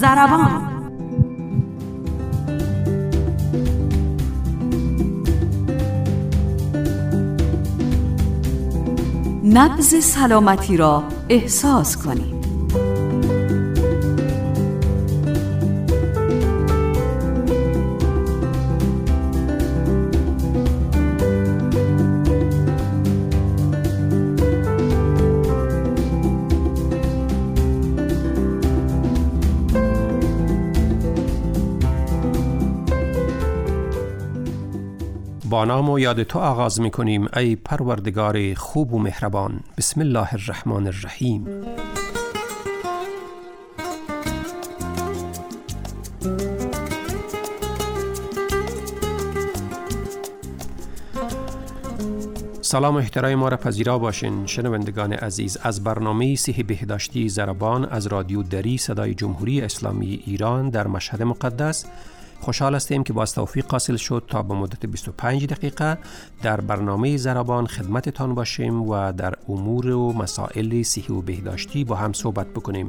ضربان. نبض سلامتی را احساس کنید. با نام و یاد تو آغاز می کنیم ای پروردگار خوب و مهربان. بسم الله الرحمن الرحیم. سلام و احترام ما را پذیرا باشین شنوندگان عزیز از برنامه صحی بهداشتی ضربان از رادیو دری صدای جمهوری اسلامی ایران در مشهد مقدس. خوشحال هستیم که با توفیق حاصل شد تا به مدت 25 دقیقه در برنامه ضربان خدمتتان باشیم و در امور و مسائل صحی و بهداشتی با هم صحبت بکنیم.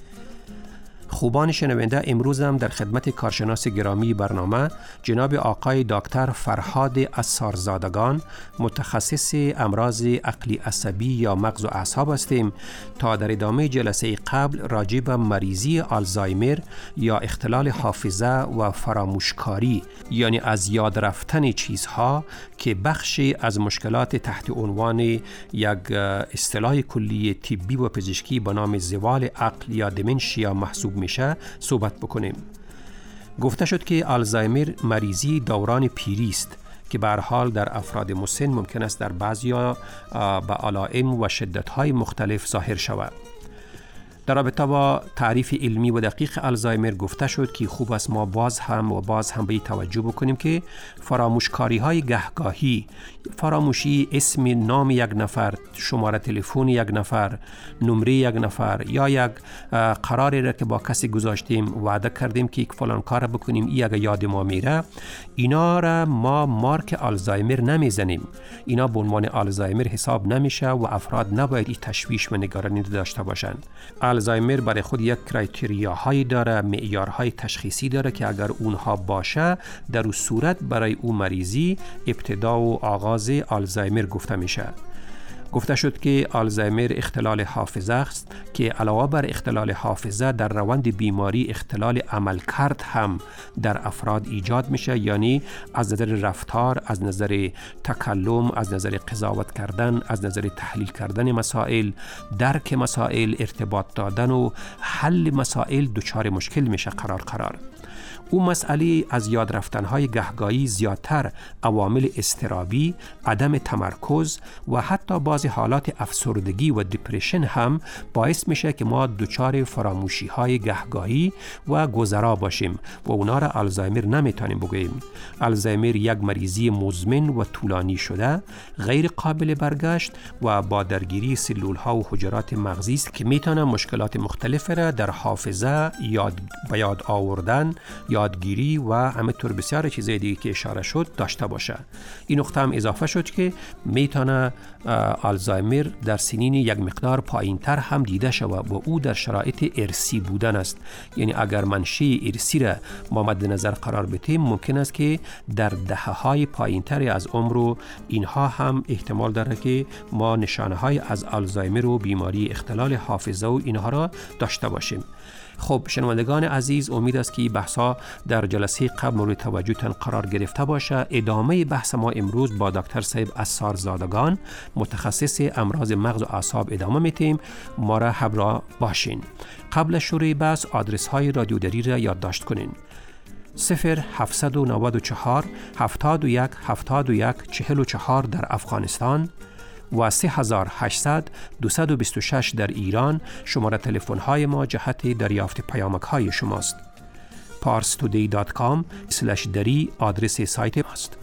خوبان شنونده، امروز هم در خدمت کارشناس گرامی برنامه جناب آقای دکتر فرهاد اسارزادگان متخصص امراض عقلی عصبی یا مغز و اعصاب هستیم تا در ادامه جلسه قبل راجع به مریضی آلزایمر یا اختلال حافظه و فراموشکاری یعنی از یاد رفتن چیزها که بخشی از مشکلات تحت عنوان یک اصطلاح کلی طبی و پزشکی به نام زوال عقل یا دمنشیا محسوب میشه صحبت بکنیم. گفته شد که آلزایمر مریضی دوران پیری است که به هر حال در افراد مسن ممکن است در بعضیا به علائم و شدت‌های مختلف ظاهر شود. در رابطه با تعریف علمی و دقیق آلزایمر گفته شد که خوب است ما باز هم به توجه بکنیم که فراموشکاری های گهگاهی، فراموشی اسم نام یک نفر، شماره تلفن یک نفر، نمره یک نفر یا یک قراری را که با کسی گذاشتیم وعده کردیم که یک فلان کار بکنیم ای اگه یاد ما میره، اینا را ما مارک آلزایمر نمیزنیم. اینا به عنوان آلزایمر حساب نمیشه و افراد نباید این تشویش و نگرانی داشته باشند. آلزایمر برای خود یک کرایتریاهایی داره، معیارهای تشخیصی داره که اگر اونها باشه در اون صورت برای اون مریضی ابتدا و آغاز آلزایمر گفته میشه. گفته شد که آلزایمر اختلال حافظه است که علاوه بر اختلال حافظه در روند بیماری اختلال عملکرد هم در افراد ایجاد میشه، یعنی از نظر رفتار، از نظر تکلم، از نظر قضاوت کردن، از نظر تحلیل کردن مسائل، درک مسائل، ارتباط دادن و حل مسائل دچار مشکل میشه قرار. او مسئله از یاد رفتن‌های گهگاهی زیادتر عوامل اضطرابی، عدم تمرکز و حتی بعضی حالات افسردگی و دپرشن هم باعث میشه که ما دچار فراموشی‌های گهگاهی و گذرا باشیم و اونا را آلزایمر نمیتونیم بگوییم. آلزایمر یک مریضی مزمن و طولانی شده، غیر قابل برگشت و با درگیری سلول‌ها و حجرات مغزی است که میتونه مشکلات مختلفی را در حافظه، یاد آوردن، یادگیری و همینطور بسیار چیزای دیگه که اشاره شد داشته باشه. این نقطه هم اضافه شد که میتونه آلزایمر در سنین یک مقدار پایینتر هم دیده شود و او در شرایط ارثی بودن است. یعنی اگر منشأ ارثی را ما مد نظر قرار بدیم ممکن است که در دهه‌های پایینتر از عمر اینها هم احتمال داره که ما نشانه‌های از آلزایمر و بیماری اختلال حافظه و اینها را داشته باشیم. خب شنوندگان عزیز، امید است که بحثا در جلسه قبل مورد توجهتان قرار گرفته باشه. ادامه بحث ما امروز با دکتر صاحب اسارزادگان متخصص امراض مغز و اعصاب ادامه میتیم. ما را همراه باشین. قبل شروع بحث آدرس های رادیو دری را یادداشت کنین: 0794 71 71 44 در افغانستان و 3800 226 در ایران شماره تلفن های ما جهت دریافت پیامک های شماست. parstoday.com/dari آدرس سایت ماست.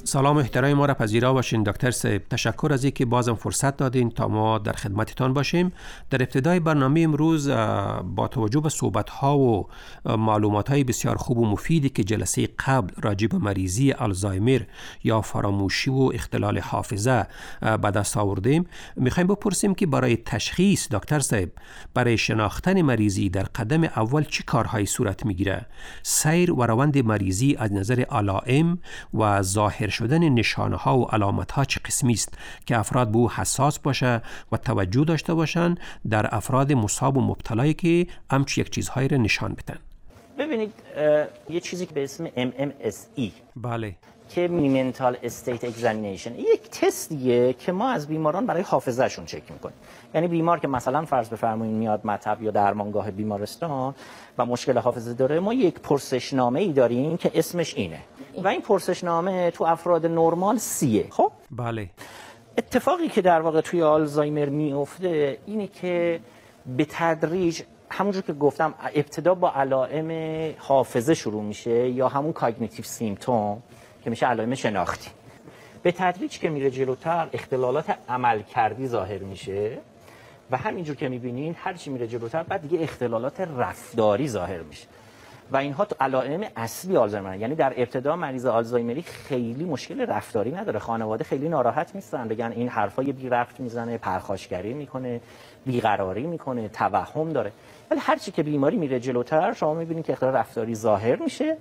سلام احترام ما را پذیرا باشین دکتر صاحب. تشکر از اینکه بازم فرصت دادین تا ما در خدمتتان باشیم. در ابتدای برنامه امروز با توجه به صحبت‌ها و معلومات‌های بسیار خوب و مفیدی که جلسه قبل راجع به مریضی آلزایمر یا فراموشی و اختلال حافظه به دست آوردیم، می‌خوایم بپرسیم که برای تشخیص دکتر صاحب، برای شناختن مریضی در قدم اول چه کارهایی صورت می‌گیره؟ سیر و روند مریضی از نظر علائم و ظاهر شدن نشانه‌ها و علامت‌ها چه قسمی است که افراد به او حساس باشه و توجه داشته باشند در افراد مصاب و مبتلایی که همچون یک چیزهایی را نشان بدن؟ ببینید یه چیزی که به اسم MMSE بله که Mental State Examination یک تستیه که ما از بیماران برای حافظه‌شون چک می‌کنیم. یعنی بیمار که مثلا فرض بفرمایید میاد مطب یا درمانگاه بیمارستان و مشکل حافظه داره، ما یک پرسشنامه‌ای داریم که اسمش اینه و این پرسشنامه تو افراد نرمال 30. خب بله. اتفاقی که در واقع توی آلزایمر میفته اینه که به تدریج همونجور که گفتم ابتدا با علائم حافظه شروع میشه یا همون کاگنیتیو سیمپتوم که میشه علائم شناختی. به تدریج که میره جلوتر اختلالات عملکردی ظاهر میشه و همینجور که میبینین هر چی میره جلوتر بعد دیگه اختلالات رفتاری ظاهر میشه و اینها تو علائم اصلی آلزایمر. یعنی در ابتدا مریض آلزایمری خیلی مشکل رفتاری نداره، خانواده خیلی ناراحت نیستن، بگن این حرفای بی ربط میزنه، پرخاشگری میکنه، بیقراری میکنه، توهم داره. ولی هر چی که بیماری میره جلوتر شما میبینید که اختلال رفتاری ظاهر میشه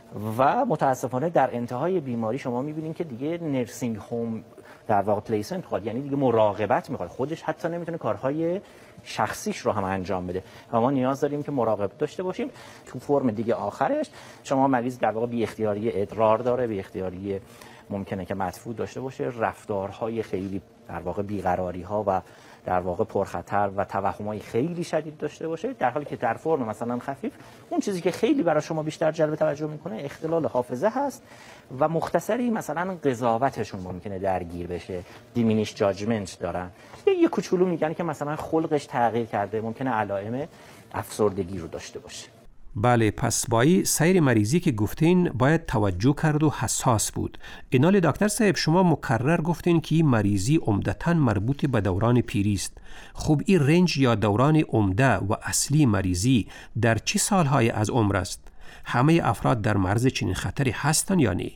و متاسفانه در انتهای بیماری شما میبینید که دیگه نرسینگ هوم در واقع پلیسمنت میخواد، یعنی دیگه مراقبت میخواد، خودش حتی نمیتونه کارهای شخصیش رو هم انجام بده و ما نیاز داریم که مراقبت داشته باشیم. تو فرم دیگه آخرش شما مریض در واقع بی اختیاری ادرار داره، بی اختیاری ممکنه که مدفوع داشته باشه، رفتارهای خیلی در واقع بیقراری ها و در واقع پرخطر و توهمای خیلی شدید داشته باشه، در حالی که در فرم مثلا خفیف اون چیزی که خیلی برای شما بیشتر جلب توجه میکنه اختلال حافظه هست و مختصری مثلا قضاوتشون ممکنه درگیر بشه، دیمینیش جاجمنت دارن، یه کوچولو میگن که مثلا خلقش تغییر کرده، ممکنه علائم افسردگی رو داشته باشه. بله، پس با این سیر مریضی که گفتین باید توجه کرد و حساس بود. اینال دکتر صاحب شما مکرر گفتین که این مریضی عمدتاً مربوط به دوران پیری است. خب این رنج یا دوران عمده و اصلی مریضی در چه سالهای از عمر است؟ همه افراد در معرض چنین خطری هستن یا نه؟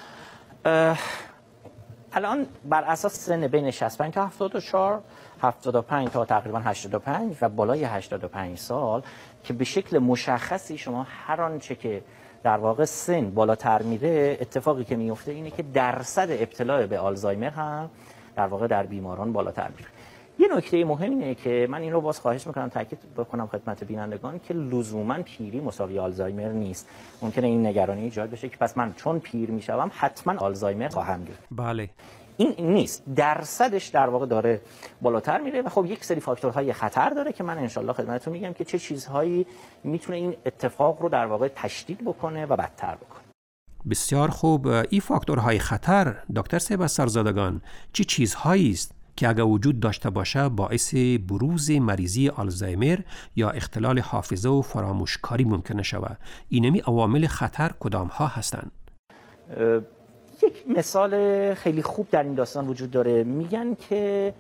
الان بر اساس سن بین 65 تا 74 75 تا تقریبا 85 و بالای 85 سال که به شکل مشخصی شما هر آنچه که در واقع سن بالاتر میره اتفاقی که میفته اینه که درصد ابتلا به آلزایمر هم در واقع در بیماران بالاتر میره. یه نکته مهم اینه که من این رو باز خواهش میکنم تاکید بکنم خدمت بینندگان که لزوما پیری مساوی آلزایمر نیست. ممکنه این نگرانی ایجاد بشه که پس من چون پیر میشم حتما آلزایمر خواهم گرفت. بله. این نیست، درصدش در واقع داره بالاتر میره و خب یک سری فاکتورهای خطر داره که من انشالله خدمتتون میگم که چه چیزهایی میتونه این اتفاق رو در واقع تشدید بکنه و بدتر بکنه. بسیار خوب. این فاکتورهای خطر دکتر صاحب سرزادگان چه چیزهایی است که اگر وجود داشته باشه باعث بروز مریضی آلزایمر یا اختلال حافظه و فراموشکاری ممکنه شود؟ اینمی عوامل خطر کدام ها هستند؟ یک مثال خیلی خوب در این داستان وجود داره. میگن که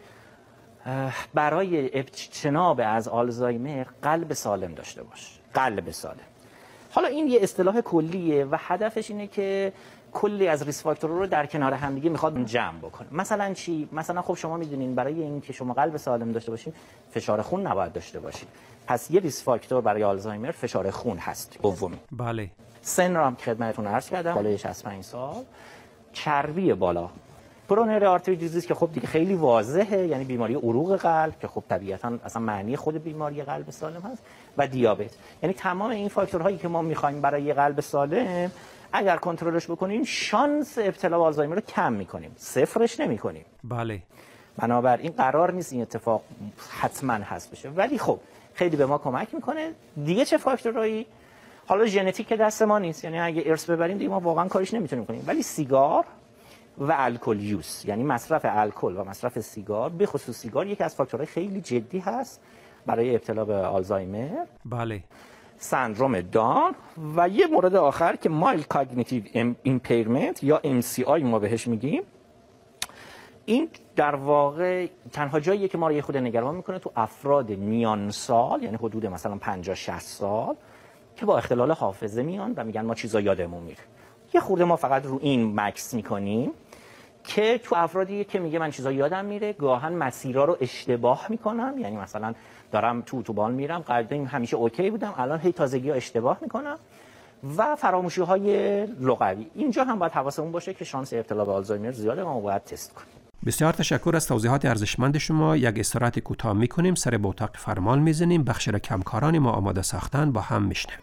برای اجتناب از آلزایمر قلب سالم داشته باش. قلب سالم. حالا این یه اصطلاح کلیه و هدفش اینه که کلی از ریسک فاکتورها رو در کنار هم دیگه میخواد جمع بکنه. مثلا چی؟ مثلا خب شما میدونین برای اینکه شما قلب سالم داشته باشین فشار خون نباید داشته باشین. پس یه ریسک فاکتور برای آلزایمر فشار خون هست. دومی. بله. سن رو هم خدمتتون عرض کردم، بالای 65 سال. چربی بالا، کرونری آرتری دیزیز که خب دیگه خیلی واضحه، یعنی بیماری عروق قلب که خب طبیعتاً اصلا معنی خود بیماری قلب سالم هست، و دیابت. یعنی تمام این فاکتورهایی که ما می‌خوایم برای قلب سالم اگر کنترلش بکنیم شانس ابتلا به آلزایمر رو کم می‌کنیم، صفرش نمی‌کنیم. بله. بنابراین قرار نیست این اتفاق حتما هست بشه، ولی خب خیلی به ما کمک می‌کنه. دیگه چه فاکتورهایی؟ حالا ژنتیک دست ما نیست، یعنی اگه ارث ببریم دیگه ما واقعا کاریش نمیتونیم کنیم، ولی سیگار و الکل یوز، یعنی مصرف الکل و مصرف سیگار، به خصوص سیگار، یکی از فاکتورهای خیلی جدی هست برای ابتلا به آلزایمر. بله. سندروم دان و یه مورد آخر که مایل کاگنیتیو ایمپیرمنت یا MCI ما بهش میگیم. این در واقع تنها جاییه که ما رو یه خود نگران میکنه تو افراد میان سال، یعنی حدود مثلا 50-60 سال که با اختلال حافظه میان و میگن ما چیزا یادمون میره. یه خورده ما فقط رو این مکس میکنیم که تو افرادی که میگه من چیزا یادم میره، گاهن مسیرها رو اشتباه میکنم، یعنی مثلا دارم تو اتوبان میرم، قبلا همیشه اوکی بودم، الان هی تازگی‌ها اشتباه میکنم و فراموشی‌های لغوی. اینجا هم باید حواسمون باشه که شانس ابتلا به آلزایمر زیاده و ما باید تست کنیم. بسیار تشکر از توضیحات ارزشمند شما. یک استراحت کوتاه میکنیم، سر به اتاق فرمان میزنیم، بخش را کمکاران ما آماده ساختن با هم میشنیم.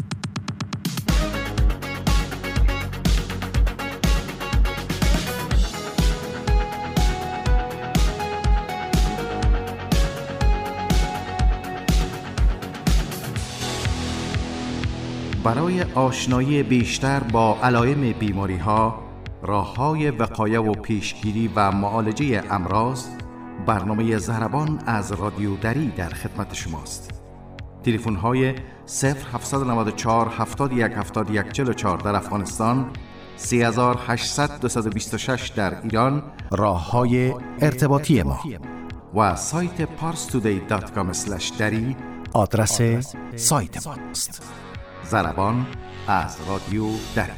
برای آشنایی بیشتر با علائم بیماری‌ها، راه‌های وقایه و پیشگیری و معالجه امراض، برنامه ضربان از رادیو دری در خدمت شماست. تلفن‌های 0794 71 71 44 در افغانستان، 3800 226 در ایران راه‌های ارتباطی ما و سایت parstoday.com/dari آدرس سایت ماست. ضربان از رادیو دری.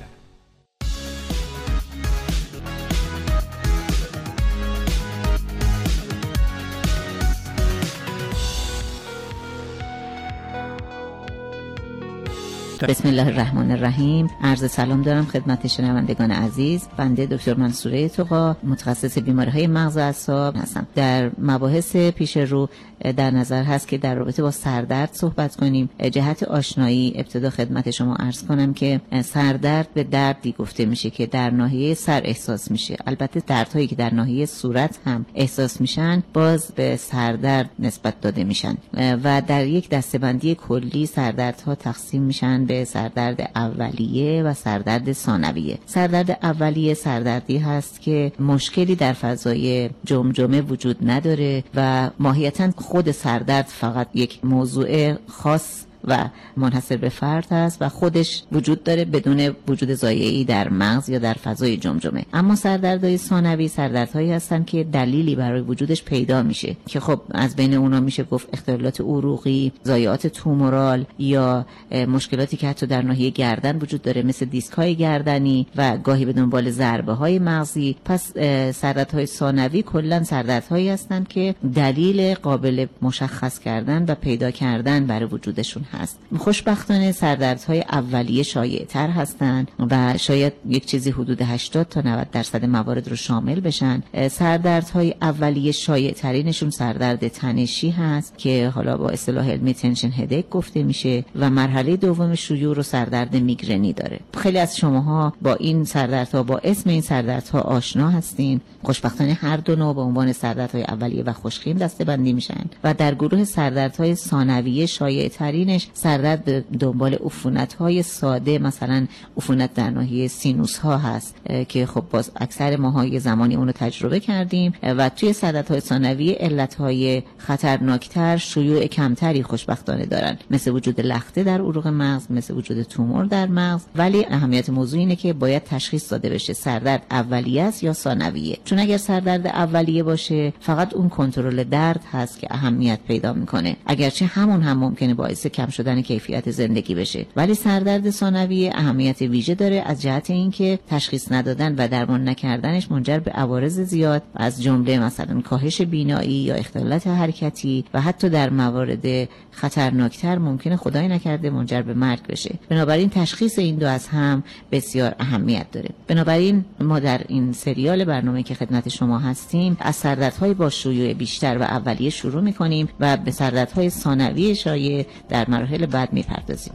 بسم الله الرحمن الرحیم. عرض سلام دارم خدمت شنوندگان عزیز. بنده دکتر منصوره توقا، متخصص بیماری‌های مغز و اعصاب هستم. در مباحث پیش رو در نظر هست که در رابطه با سردرد صحبت کنیم. جهت آشنایی ابتدا خدمت شما عرض کنم که سردرد به دردی گفته میشه که در ناحیه سر احساس میشه. البته دردهایی که در ناحیه صورت هم احساس میشن باز به سردرد نسبت داده میشن و در یک دسته‌بندی کلی سردردها تقسیم میشن به سردرد اولیه و سردرد ثانویه. سردرد اولیه سردردی هست که مشکلی در فضای جمجمه وجود نداره و ماهیتاً خود سردرد فقط یک موضوع خاص و منحصر به فرد است و خودش وجود داره بدون وجود ضایعه‌ای در مغز یا در فضای جمجمه. اما سردردهای ثانوی سردردهایی هستن که دلیلی برای وجودش پیدا میشه که خب از بین اونا میشه گفت اختلالات عروقی، ضایعات تومورال یا مشکلاتی که حتی در ناحیه گردن وجود داره مثل دیسک‌های گردنی و گاهی به دنبال ضربه‌های مغزی. پس سردردهای ثانوی کلاً سردردهایی هستن که دلیل قابل مشخص کردن و پیدا کردن برای وجودشون هست. خوشبختانه سردردهای اولیه شایع‌تر هستند و شاید یک چیزی حدود 80 تا 90% موارد رو شامل بشن. سردردهای اولیه شایع‌ترینشون سردرد تنشی هست که حالا با اصطلاح علمی تنشن هدیک گفته میشه و مرحله دوم شیوع رو سردرد میگرنی داره. خیلی از شماها با این سردردها با اسم این سردردها آشنا هستین. خوشبختانه هر دو نوع به عنوان سردردهای اولیه و خوشخیم دسته‌بندی میشن و در گروه سردردهای ثانویه شایع‌ترین سردرد به دنبال عفونت‌های ساده، مثلا عفونت در ناحیه سینوس ها هست که خب باز اکثر ماها یه زمانی اونو تجربه کردیم و توی سردردهای ثانویه علت‌های خطرناکتر شیوع کمتری خوشبختانه دارن، مثل وجود لخته در عروق مغز، مثل وجود تومور در مغز. ولی اهمیت موضوع اینه که باید تشخیص داده بشه سردرد اولیه است یا ثانویه، چون اگر سردرد اولیه باشه فقط اون کنترل درد هست که اهمیت پیدا میکنه، اگرچه همون هم ممکنه باعث کم شدن کیفیت زندگی بشه. ولی سردرد ثانویه اهمیت ویژه داره از جهت اینکه تشخیص ندادن و درمان نکردنش منجر به عوارض زیاد از جمله مثلا کاهش بینایی یا اختلالات حرکتی و حتی در موارد خطرناکتر ممکنه خدای نکرده منجر به مرگ بشه. بنابراین تشخیص این دو از هم بسیار اهمیت داره. بنابراین ما در این سریال برنامه که خدمت شما هستیم از سردردهای با شیوع بیشتر و اولیه شروع می‌کنیم و به سردردهای ثانویه شایع در مراحل بعد می‌پردازیم.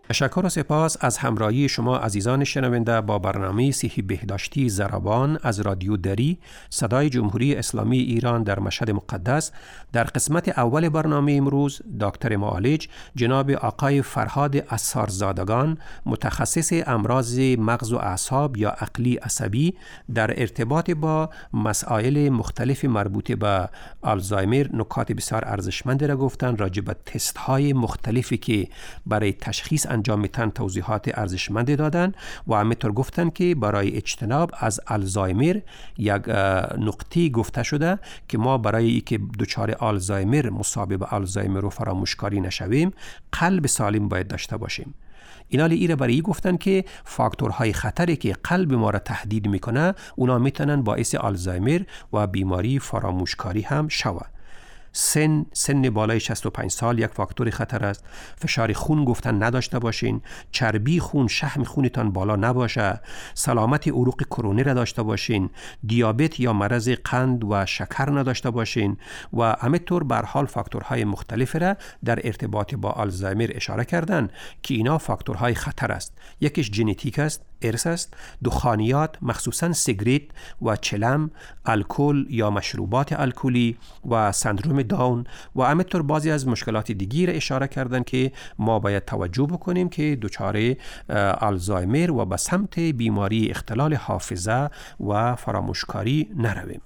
تشکر و سپاس از همراهی شما عزیزان شنونده با برنامه صحی بهداشتی ضربان از رادیو دری صدای جمهوری اسلامی ایران در مشهد مقدس. در قسمت اول برنامه امروز دکتر معالج جناب آقای فرهاد عصارزادگان متخصص امراض مغز و اعصاب یا عقلی عصبی در ارتباط با مسائل مختلف مربوط به آلزایمر نکات بسیار ارزشمند را گفتن. راجع به تست های مختلفی که برای تشخیص انجام میتن توضیحات ارزشمند دادن و همینطور گفتن که برای اجتناب از آلزایمر یک نقطه گفته شده که ما برای اینکه دچار آلزایمر مصاب به آلزایمر و فراموشکاری نشویم قلب سالم باید داشته باشیم. اینا برای گفتن که فاکتورهای خطری که قلب ما را تهدید میکنه اونا میتونن باعث آلزایمر و بیماری فراموشکاری هم شود. سن بالای 65 سال یک فاکتور خطر است. فشار خون گفتن نداشته باشین، چربی خون، شحم خونتان بالا نباشه، سلامت عروق کرونی را داشته باشین، دیابت یا مرض قند و شکر نداشته باشین و همینطور به هر حال فاکتورهای مختلف را در ارتباط با آلزایمر اشاره کردن که اینا فاکتورهای خطر است. یکیش ژنتیک است، ارث است، دخانیات مخصوصا سیگریت و چلم، الکل یا مشروبات الکلی و سندروم داون و همینطور بعضی از مشکلات دیگی را اشاره کردن که ما باید توجه بکنیم که دچار آلزایمر و به سمت بیماری اختلال حافظه و فراموشکاری نرویم.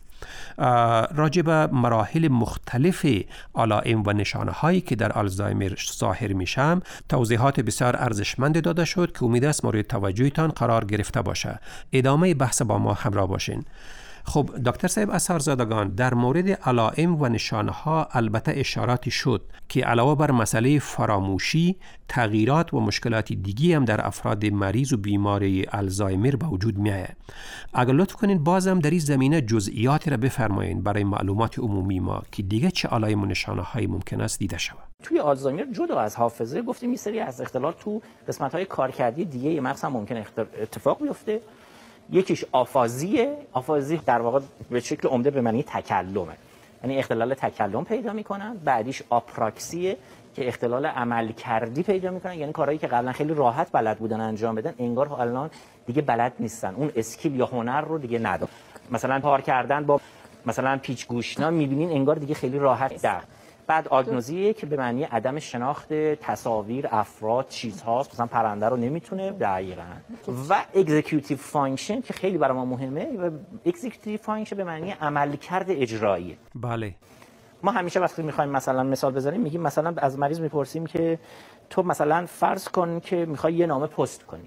راجع به مراحل مختلف علائم و نشانه هایی که در آلزایمر ظاهر میشم توضیحات بسیار ارزشمند داده شد که امید است مورد توجهتان قرار گرفته باشه. ادامه بحث با ما همراه باشین. خب دکتر صاحب عصارزادگان، در مورد علائم و نشانه ها البته اشاراتی شد که علاوه بر مسئله فراموشی، تغییرات و مشکلات دیگی هم در افراد مریض و بیماری آلزایمر به وجود میآید. اگر لطف کنین بازم در این زمینه جزئیاتی را بفرمایین برای معلومات عمومی ما که دیگه چه علائم و نشانه هایی ممکن است دیده شود. توی آلزایمر جدا از حافظه گفتیم یه سری از اختلال تو قسمت‌های کارکردی دیگه مغز هم ممکن اتفاق بیفته. یکیش آفازیه. آفازی در واقع به شکل عمده به معنی تکلمه، یعنی اختلال تکلم پیدا میکنن. بعدیش آپراکسیه که اختلال عملکردی پیدا میکنن، یعنی کارهایی که قبلا خیلی راحت بلد بودن انجام بدن انگار الان دیگه بلد نیستن، اون اسکیل یا هنر رو دیگه ندارن. مثلا کار کردن با مثلا پیچ گوشنا میبینین انگار دیگه خیلی راحت در. بعد آگنوزیه که به معنی عدم شناخت تصاویر، افراد، چیزهاست، مثلا پرنده رو نمیتونه دقیقاً. و اگزیکیوتیو فانکشن که خیلی برای ما مهمه و اگزیکیوتیو فانکشن به معنی عملکرد اجرایی. بله. ما همیشه وقتی میخوایم مثلا مثال بزنیم میگیم مثلا از مریض میپرسیم که تو مثلا فرض کن که میخوای یه نامه پست کنی.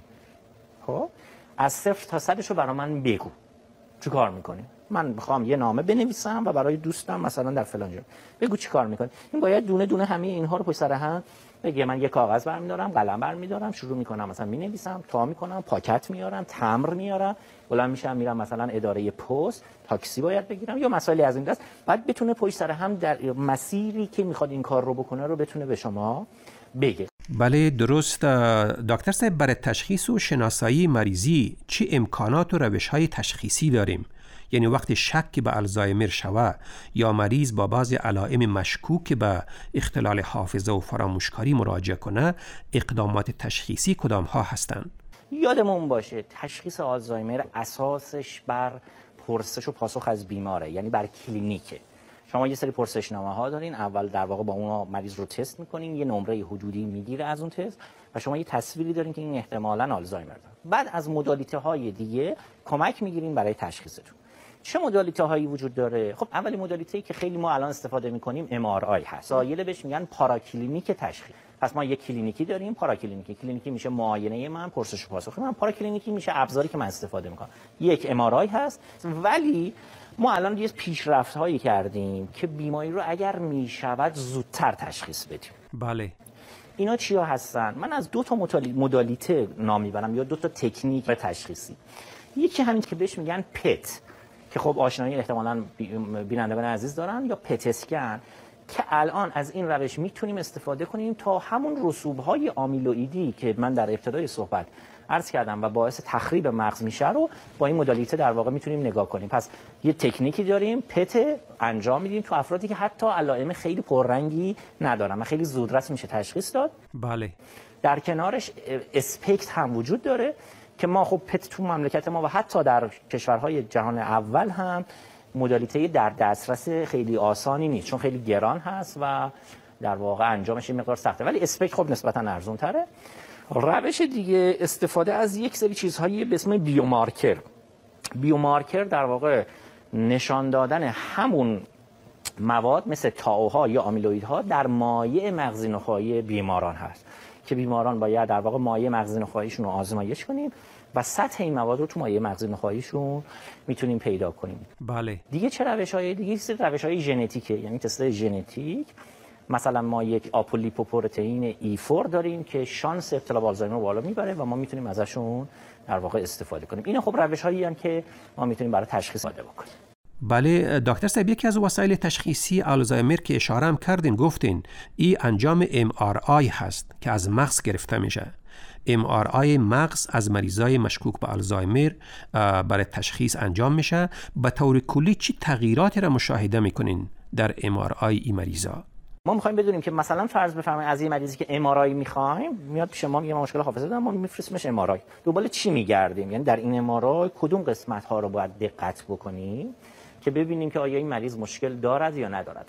خب از 0 تا 100 رو برای من بگو. چی کار میکنی؟ من میخوام یه نامه بنویسم و برای دوستم مثلا در فلان جا. بگو چی کار میکنی؟ این باید دونه دونه همه اینها رو پشت سر هم بگه. من یه کاغذ برمی‌دارم، قلم برمی‌دارم، شروع میکنم مثلا مینویسم، تا میکنم، پاکت میارم، تمبر میارم، بلند میشم میرم مثلا اداره پست، تاکسی باید بگیرم یا مسائلی از این دست. بعد بتونه پشت سر هم در مسیری که میخواد این کار رو بکنه رو بتونه به شما بگه. بله درست. دکتر صاحب، برای تشخیص و شناسایی مریضی چه امکانات و روش‌های تشخیصی داریم؟ یعنی وقتی شک به آلزایمر شوه یا مریض با بعضی علائم مشکوک به اختلال حافظه و فراموشکاری مراجعه کنه، اقدامات تشخیصی کدام ها هستند؟ یادمون باشه تشخیص آلزایمر اساسش بر پرسش و پاسخ از بیماره، یعنی بر کلینیکه. شما یه سری پرسشنامه ها دارین، اول در واقع با اون مریض رو تست میکنین، یه نمره حدودی میگیره از اون تست و شما یه تصویری دارین که این احتمالاً آلزایمر داره. بعد از مدالیته های دیگه کمک میگیرین برای تشخیصتون. چه مدالیته هایی وجود داره؟ خب اولی مدالیته‌ای که خیلی ما الان استفاده می‌کنیم MRI هست. سایل بهش میگن پاراکلینیک تشخیص. پس ما یک کلینیکی داریم، پاراکلینیکی. کلینیکی میشه معاینه من، پرسش و پاسخ من. پاراکلینیکی میشه ابزاری که من استفاده می‌کنم. یک MRI هست، ولی ما الان یه پیشرفت‌هایی کردیم که بیماری رو اگر میشود زودتر تشخیص بدیم. بله. اینا چیا هستن؟ من از دو تا مدالیته نام میبرم یا دو تا تکنیک تشخیصی. یکی همین که بهش میگن پت که خب آشنایی احتمالاً بینندگان عزیز دارن، یا پت اسکن که الان از این روش میتونیم استفاده کنیم تا همون رسوب‌های آمیلوئیدی که من در ابتدای صحبت عرض کردم و باعث تخریب مغز میشه رو با این مدالیته در واقع میتونیم نگاه کنیم. پس یه تکنیکی داریم، پت انجام میدیم تو افرادی که حتی علائم خیلی پررنگی ندارن و خیلی زودرس میشه تشخیص داد. بله. در کنارش اسپکت هم وجود داره که ما خب پت تو مملکت ما و حتی در کشورهای جهان اول هم مدالیته در دسترس خیلی آسانی نیست، چون خیلی گران هست و در واقع انجامش این مقدار سخته، ولی اسپکت خب نسبتا ارزون تره. روش دیگه استفاده از یک سری چیزهایی به اسم بیومارکر. بیومارکر در واقع نشان دادن همون مواد مثل تائوها یا آمیلوئیدها در مایع مغزی نخاعی بیماران هست که بیماران باید در واقع مایع مغزی نخاعیشون رو آزمایش کنیم و سطح این مواد رو تو مایع مغزی نخاعیشون میتونیم پیدا کنیم. بله. دیگه چه روش‌های دیگه؟ روش‌های ژنتیکه، یعنی تست ژنتیک. مثلا ما یک آپولیپوپروتئین E4 داریم که شانس ابتلا به آلزایمر بالا میبره و ما میتونیم ازشون در واقع استفاده کنیم. اینا خب روش‌هایی هستند که ما میتونیم برای تشخیص استفاده بکنیم. بله دکتر صاحب، یکی از وسایل تشخیصی آلزایمر که اشاره هم کردین گفتین ای انجام MRI هست که از مغز گرفته میشه. MRI مغز از مریضای مشکوک به آلزایمر برای تشخیص انجام میشه. به طور کلی چی تغییراتی را مشاهده میکنین در MRI ای مریضا؟ ما می‌خوایم بدونیم که مثلا فرض بفرمایید از این مریضی که MRI می‌خوایم میاد پیش ما، میگه ما مشکل حافظه دارم، ما میفرستیمش MRI. دنبال چی می‌گردیم؟ یعنی در این MRI کدوم قسمت‌ها رو باید دقت بکنیم که ببینیم که آیا این مریض مشکل دارد یا ندارد.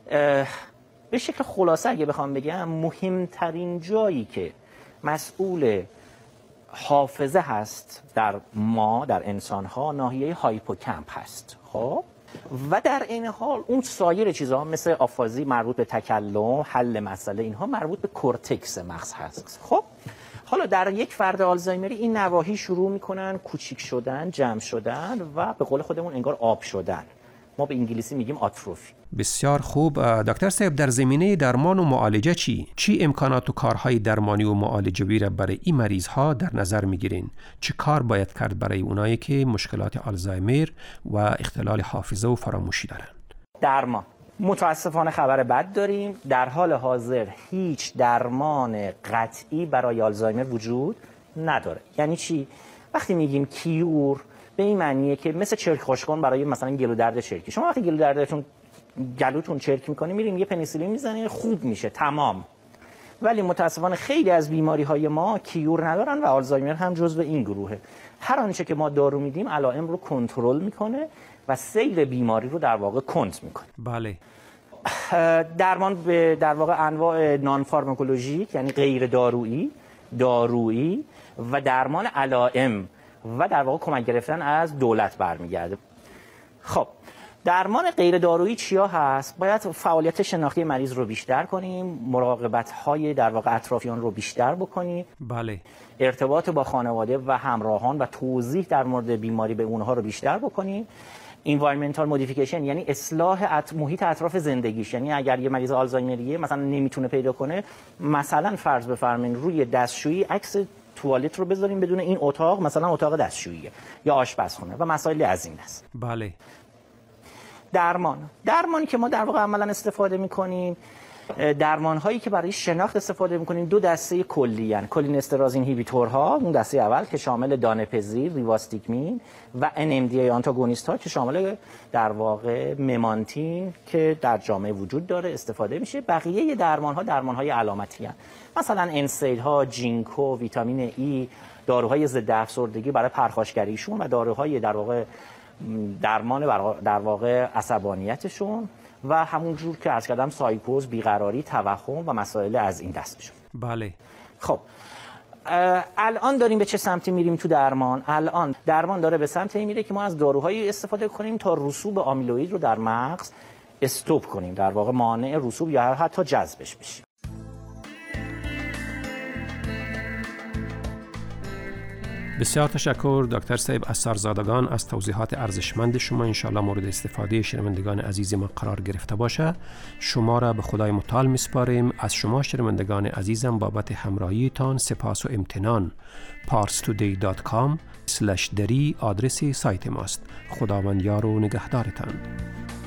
به شکل خلاصه اگه بخوام بگم مهمترین جایی که مسئول حافظه هست در ما، در انسان‌ها، ناحیه هایپوکامپ هست. خب و در این حال اون سایر چیزها مثل آفازی مربوط به تکلم، حل مسئله، اینها مربوط به کورتکس مغز هست. خب حالا در یک فرد آلزایمری این نواحی شروع میکنن کوچیک شدن، جمع شدن و به قول خودمون انگار آب شدن. ما به انگلیسی میگیم آتروفی. بسیار خوب. دکتر صاحب، در زمینه درمان و معالجه چی امکانات و کارهای درمانی و معالجه‌ای را برای این مریض ها در نظر میگیرین؟ چه کار باید کرد برای اونایی که مشکلات آلزایمر و اختلال حافظه و فراموشی دارن؟ درمان. متاسفانه خبر بد داریم. در حال حاضر هیچ درمان قطعی برای آلزایمر وجود نداره. یعنی چی؟ وقتی میگیم کیور به این معنیه که مثل چرک خوشکن برای مثلا گلو درد چرکی. شما وقتی گلوتون چرک میکنه میریم یه پنیسیلین میزنه خوب میشه تمام. ولی متاسفانه خیلی از بیماری های ما کیور ندارن و آلزایمر هم جزو این گروهه. هر آنچه که ما دارو میدیم علائم رو کنترل میکنه و سیر بیماری رو در واقع کنتر میکنه. بله. درمان به در واقع انواع نان فارماکولوژیک یعنی غیر دارویی و درمان علائم و در واقع کمک گرفتن از دولت برمیگرده. خب درمان غیر دارویی چیا هست؟ باید فعالیت شناختی مریض رو بیشتر کنیم، مراقبت‌های در واقع اطرافیان رو بیشتر بکنیم. بله. ارتباط با خانواده و همراهان و توضیح در مورد بیماری به اونها رو بیشتر بکنیم. environmental modification یعنی اصلاح محیط اطراف زندگیش. یعنی اگر یه مریض آلزایمریه مثلا نمیتونه پیدا کنه، مثلا فرض بفرمایید روی دستشویی عکس توالت رو بذاریم بدون این اتاق مثلا اتاق دستشویی یا آشپزخونه و مسائل از این است. بله. درمانی که ما در واقع عملا استفاده می‌کنیم، درمان هایی که برای شناخت استفاده می‌کنیم دو دسته کلی ان: کلینستراز اینهیبیتورها اون دسته اول که شامل دانه‌پذیر ریواستیکمین و NMDA آنتاگونیست ها که شامل در واقع ممانتین که در جامعه وجود داره استفاده میشه. بقیه درمان های علامتی ان، مثلا انسید ها، جینکو، ویتامین ای، داروهای ضد افسردگی برای پرخاشگریشون و داروهای در واقع درمان در واقع عصبانیتشون و همون جور که عرض کردم سایکوز، بیقراری، توهم و مسائل از این دستشون. بله. خب الان داریم به چه سمتی میریم تو درمان؟ الان درمان داره به سمت این میره که ما از داروهایی استفاده کنیم تا رسوب آمیلوئید رو در مغز استوب کنیم، در واقع مانع رسوب یا حتی جذبش بشیم. بسیار تشکر دکتر صاحب اثرزادگان از توضیحات ارزشمند شما. انشالله مورد استفاده شنوندگان عزیز ما قرار گرفته باشه. شما را به خدای متعال میسپاریم. از شما شنوندگان عزیزم بابت همراهیتان سپاس و امتنان. parstoday.com/dari آدرس سایت ماست. خداوند یار و نگهدارتان.